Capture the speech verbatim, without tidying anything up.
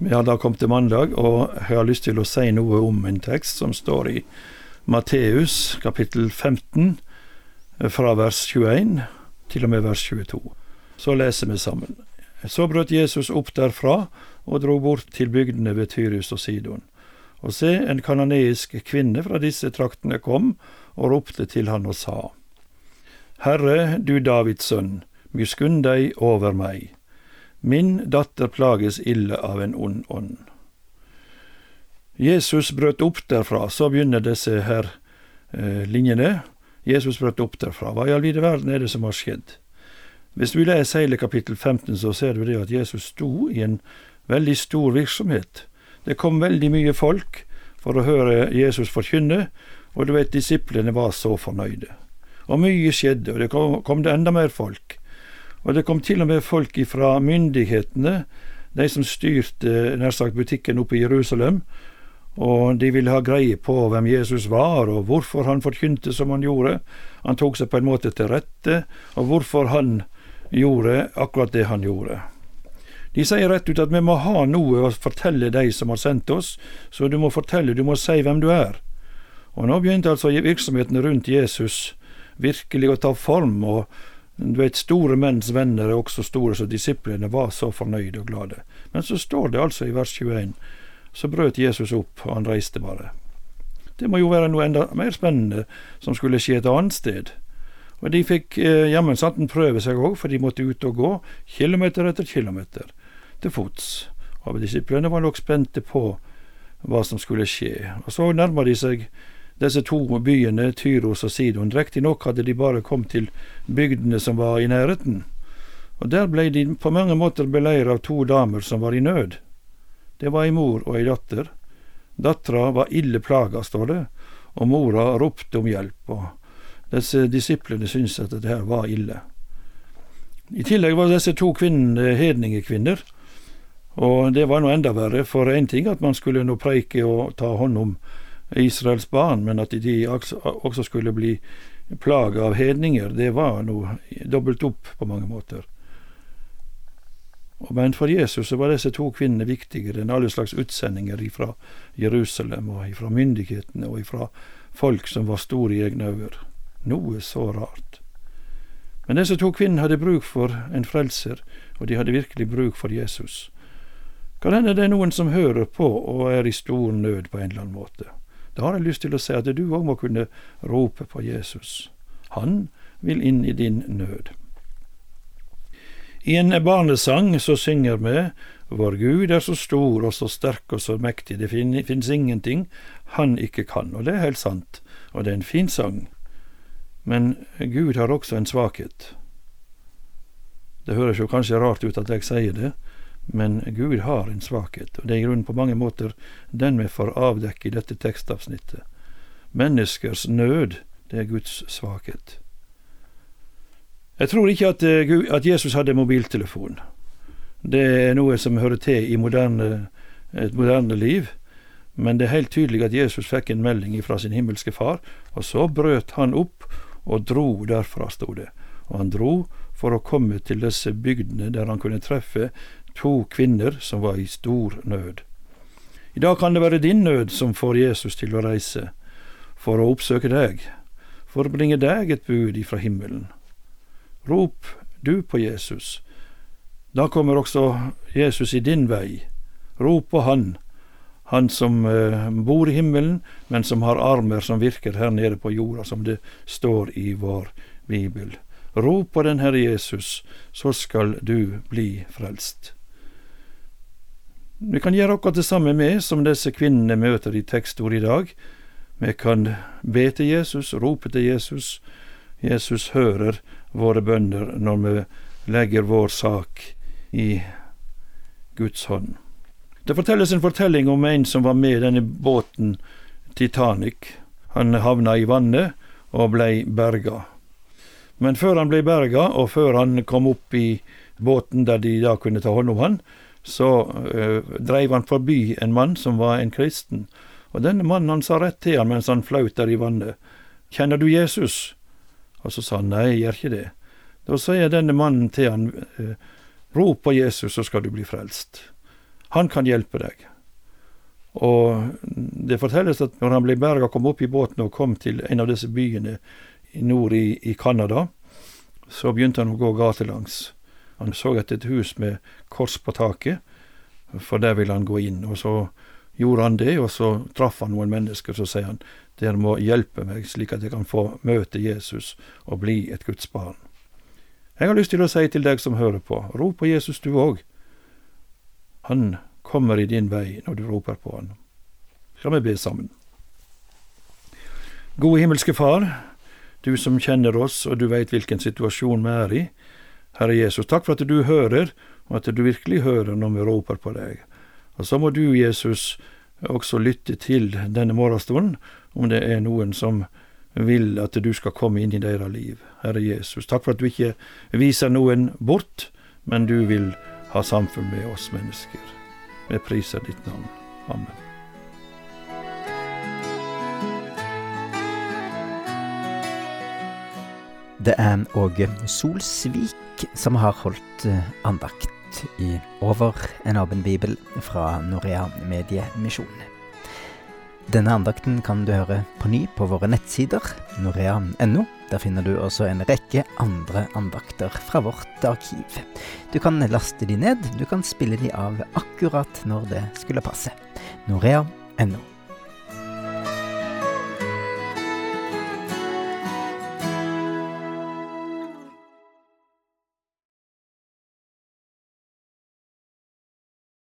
Vi har da kommet til mandag, og jeg har lyst til å si noe om en tekst som står i Matteus, kapittel femten, fra vers tjueen til og med vers tjueto. Så leser vi sammen. Så brøt Jesus opp derfra og dro bort til bygdene ved Tyrus og Sidon. Og se, en kananeisk kvinne fra disse traktene kom og ropte til han og sa: Herre, du Davids sønn, miskunn deg over meg. Min datter plages ille av en ond ånd. Jesus brøt opp derfra, så begynner disse her eh, linjene. Jesus brøt opp derfra. Hva i all vide verden er det som har skjedd? Hvis du leser hele kapittel femten, så ser du det at Jesus sto i en veldig stor virksomhet. Det kom veldig mye folk for å høre Jesus forkynne, og du vet, disiplene var så fornøyde. Og mye skjedde, og det kom, kom det enda mer folk. Og det kom til og med folk fra myndighetene, de som styrte nær sagt butikken oppe i Jerusalem, og de ville ha greie på hvem Jesus var, og hvorfor han forkynte som han gjorde. Han tok seg på en måte til rette, og hvorfor han gjorde akkurat det han gjorde. De sier rett ut at vi må ha noe å fortelle de som har sendt oss, så du må fortelle, du må si hvem du er. Og nå begynte altså virksomheten rundt Jesus virkelig å ta form, og du vet, store menns venner er også store, så disiplene var så fornøyde og glade. Men så står det altså i vers tjueen, så brøt Jesus opp, og han reiste bare. Det må jo være noe enda mer spennende som skulle skje et annet sted. Og de fikk eh, jammen santen prøve seg også, for de måtte ut og gå, kilometer etter kilometer, til fots. Og disiplene var nok spente på hva som skulle skje. Og så nærmer de seg disse to byene, Tyros og Sidon. Riktig nok hadde de bare kommet til bygdene som var i nærheten. Og der ble de på mange måter beleiret av to damer som var i nød. Det var en mor og en datter. Dattera var ille plaga, står det, og mora ropte om hjelp, og disse disiplene syntes at det her var ille. I tillegg var disse to kvinnene hedningekvinner, og det var noe enda verre, for en ting at man skulle nå preike og ta hånd om Israels barn, men at de også skulle bli plaget av hedninger, det var noe dobbelt opp på mange måter. Men for Jesus så var disse to kvinnene viktigere enn alle slags utsendinger fra Jerusalem, og fra myndighetene, og fra folk som var store i egne øyne. Noe så rart. Men disse to kvinnene hadde bruk for en frelser, og de hadde virkelig bruk for Jesus. Kan hende det er noen som hører på og er i stor nød på en eller annen måte. Da har jeg lyst til å si at du også må kunne rope på Jesus. Han vil inn i din nød. I en barnesang så synger vi: Vår Gud er så stor og så sterk og så mektig, det finnes ingenting han ikke kan. Og det er helt sant, og det er en fin sang. Men Gud har også en svakhet. Det høres jo kanskje rart ut at jeg sier det, men Gud har en svakhet, og det er i grunnen på mange måter den vi får avdekke i dette tekstavsnittet. Menneskers nød, det er Guds svakhet. Jeg tror ikke at, at Jesus hadde mobiltelefon. Det er noe som hører til i moderne, et moderne liv, men det er helt tydelig at Jesus fikk en melding fra sin himmelske far, og så brøt han opp og dro derfra, stod det. Og han dro for å komme til disse bygdene der han kunne treffe to kvinner som var i stor nød. I dag kan det være din nød som får Jesus til å reise, for å oppsøke deg, for å bringe deg et bud ifra himmelen. Rop du på Jesus. Da kommer også Jesus i din vei. Rop på han, han som eh, bor i himmelen, men som har armer som virker her nede på jorda, som det står i vår Bibel. Rop på den Herre Jesus, så skal du bli frelst. Vi kan gjøre akkurat det samme med som disse kvinnene møter i tekstord i dag. Vi kan be til Jesus, rope til Jesus. Jesus hører våre bønner når vi legger vår sak i Guds hånd. Det fortelles en fortelling om en som var med i denne båten Titanic. Han havna i vannet og ble berga. Men før han ble berga, og før han kom opp i båten der de da kunne ta hånd om han, så øh, dreiv han forbi en mann som var en kristen. Og denne mannen han sa rett til han mens han flaut der i vannet: «Kjenner du Jesus?» Og så sa han: «Nei, jeg gjør ikke det.» Da sier denne mannen til han: «Rop på Jesus, så skal du bli frelst.» Han kan hjelpe deg. Og det fortelles at når han ble berget, kom opp i båten og kom til en av disse byene i nord i, i Kanada, så begynte han å gå gatelangs. Han så etter et hus med kors på taket, for der ville han gå inn. Og så gjorde han det, og så traff han noen mennesker, så sier han, dere må hjelpe meg slik at jeg kan få møte Jesus og bli et Guds barn. Jeg har lyst til å si til deg som hører på, ro på Jesus du òg. Han kommer i din vei når du roper på han. Skal vi be sammen. Gode himmelske Far, du som kjenner oss, og du vet hvilken situasjon vi er i. Herre Jesus, takk for at du hører, og at du virkelig hører når vi roper på deg. Og så må du, Jesus, også lytte til denne morgenstunden, om det er noen som vil at du skal komme inn i deres liv. Herre Jesus, takk for at du ikke viser noen bort, men du vil ha samfunn med oss mennesker. Vi priser ditt navn. Amen. Det er Åge Solsvik som har holdt andakt i Over en åpen bibel fra Norea Mediemisjon. Denne andakten kan du høre på ny på våre nettsider, norea punktum no. Der finner du også en rekke andre andakter fra vårt arkiv. Du kan laste de ned, du kan spille de av akkurat når det skulle passe. norea punktum no